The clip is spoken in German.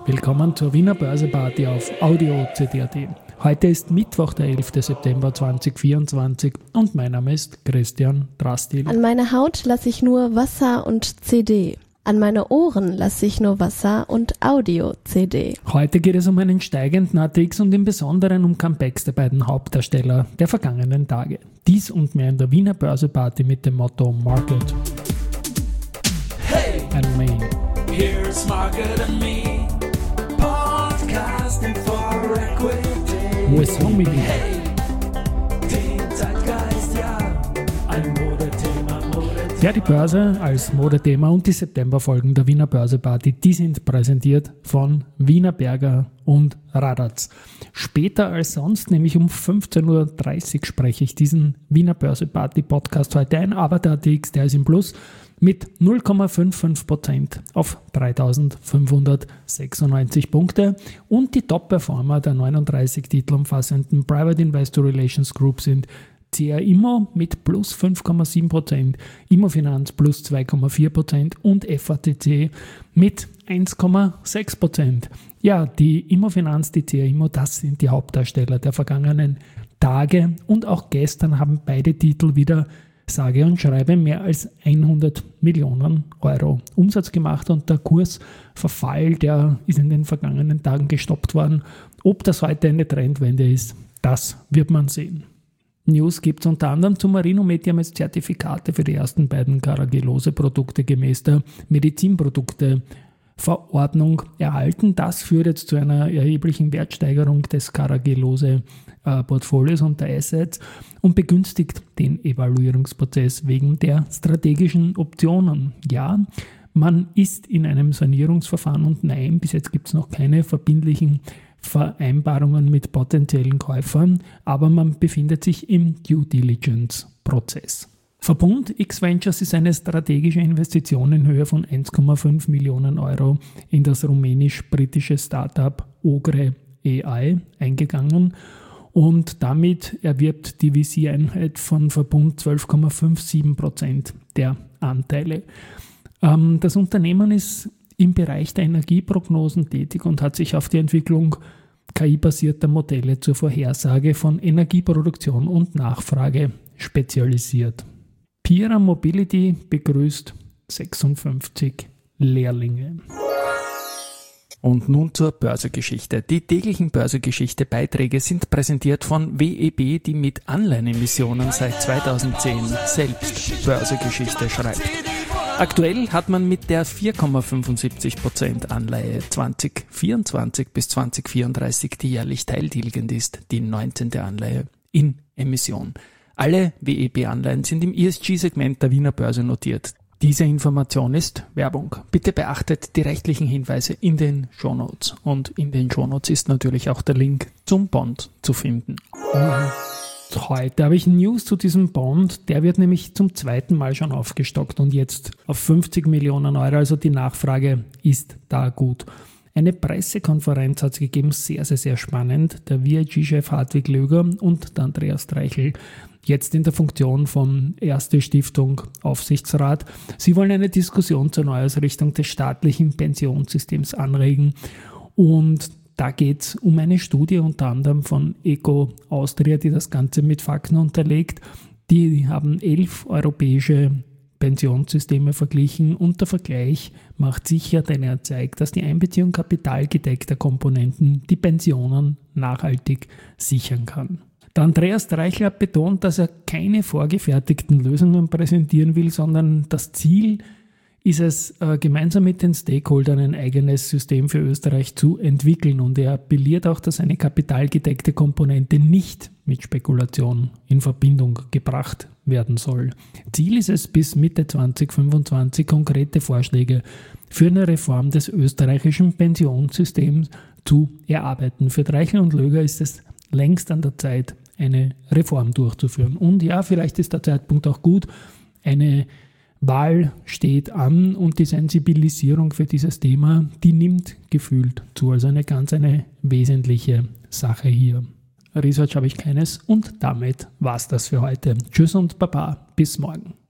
Willkommen zur Wiener Börseparty auf Audio-CD.at. Heute ist Mittwoch, der 11. September 2024 und mein Name ist Christian Drastil. An meine Haut lasse ich nur Wasser und CD. An meine Ohren lasse ich nur Wasser und Audio-CD. Heute geht es um einen steigenden ATX und im Besonderen um Comebacks der beiden Hauptdarsteller der vergangenen Tage. Dies und mehr in der Wiener Börseparty mit dem Motto Market and Me. Here's Market and Me, podcasting for equity. Wo ist Homie? Hey, den Zeitgeist, ja, ein Modethema. Ja, die Börse als Modethema und die Septemberfolgen der Wiener Börseparty, die sind präsentiert von Wienerberger und Radatz. Später als sonst, nämlich um 15.30 Uhr, spreche ich diesen Wiener Börseparty Podcast heute ein, aber der ATX, der ist im Plus mit 0,55% auf 3.596 Punkte und die Top-Performer der 39 Titel umfassenden Private Investor Relations Group sind CA Immo mit plus 5,7%, Immofinanz plus 2,4% und FACC mit 1,6%. Ja, die Immofinanz, die CA Immo, das sind die Hauptdarsteller der vergangenen Tage und auch gestern haben beide Titel wieder sage und schreibe mehr als 100 Millionen Euro Umsatz gemacht und der Kursverfall, der ist in den vergangenen Tagen gestoppt worden. Ob das heute eine Trendwende ist, das wird man sehen. News gibt es unter anderem zu Marinomed, die haben jetzt Zertifikate für die ersten beiden Carragelose-Produkte gemäß der Medizinprodukteverordnung erhalten. Das führt jetzt zu einer erheblichen Wertsteigerung des Carragelose-Portfolios und der Assets und begünstigt den Evaluierungsprozess wegen der strategischen Optionen. Ja, man ist in einem Sanierungsverfahren und nein, bis jetzt gibt es noch keine verbindlichen Vereinbarungen mit potenziellen Käufern, aber man befindet sich im Due Diligence-Prozess. Verbund X-Ventures ist eine strategische Investition in Höhe von 1,5 Millionen Euro in das rumänisch-britische Startup Ogre AI eingegangen und damit erwirbt die VC-Einheit von Verbund 12,57% der Anteile. Das Unternehmen ist im Bereich der Energieprognosen tätig und hat sich auf die Entwicklung KI-basierter Modelle zur Vorhersage von Energieproduktion und Nachfrage spezialisiert. Pira Mobility begrüßt 56 Lehrlinge. Und nun zur Börsegeschichte. Die täglichen Börsegeschichte-Beiträge sind präsentiert von WEB, die mit Anleihenemissionen seit 2010 selbst Börsegeschichte schreibt. Aktuell hat man mit der 4,75% Anleihe 2024 bis 2034, die jährlich teiltilgend ist, die 19. Anleihe in Emission. Alle WEB-Anleihen sind im ESG-Segment der Wiener Börse notiert. Diese Information ist Werbung. Bitte beachtet die rechtlichen Hinweise in den Shownotes. Und in den Shownotes ist natürlich auch der Link zum Bond zu finden. Heute habe ich News zu diesem Bond, der wird nämlich zum zweiten Mal schon aufgestockt und jetzt auf 50 Millionen Euro, also die Nachfrage ist da gut. Eine Pressekonferenz hat es gegeben, sehr, sehr, sehr spannend. Der VIG-Chef Hartwig Löger und der Andreas Streichel, jetzt in der Funktion von Erste Stiftung Aufsichtsrat. Sie wollen eine Diskussion zur Neuausrichtung des staatlichen Pensionssystems anregen und da geht es um eine Studie unter anderem von Eco Austria, die das Ganze mit Fakten unterlegt. Die haben 11 europäische Pensionssysteme verglichen und der Vergleich macht sicher, denn er zeigt, dass die Einbeziehung kapitalgedeckter Komponenten die Pensionen nachhaltig sichern kann. Der Andreas Streichel hat betont, dass er keine vorgefertigten Lösungen präsentieren will, sondern das Ziel ist es, gemeinsam mit den Stakeholdern ein eigenes System für Österreich zu entwickeln. Und er appelliert auch, dass eine kapitalgedeckte Komponente nicht mit Spekulation in Verbindung gebracht werden soll. Ziel ist es, bis Mitte 2025 konkrete Vorschläge für eine Reform des österreichischen Pensionssystems zu erarbeiten. Für Streichel und Löger ist es längst an der Zeit, eine Reform durchzuführen. Und ja, vielleicht ist der Zeitpunkt auch gut, eine Wahl steht an und die Sensibilisierung für dieses Thema, die nimmt gefühlt zu. Also eine wesentliche Sache hier. Research habe ich keines und damit war's das für heute. Tschüss und Baba, bis morgen.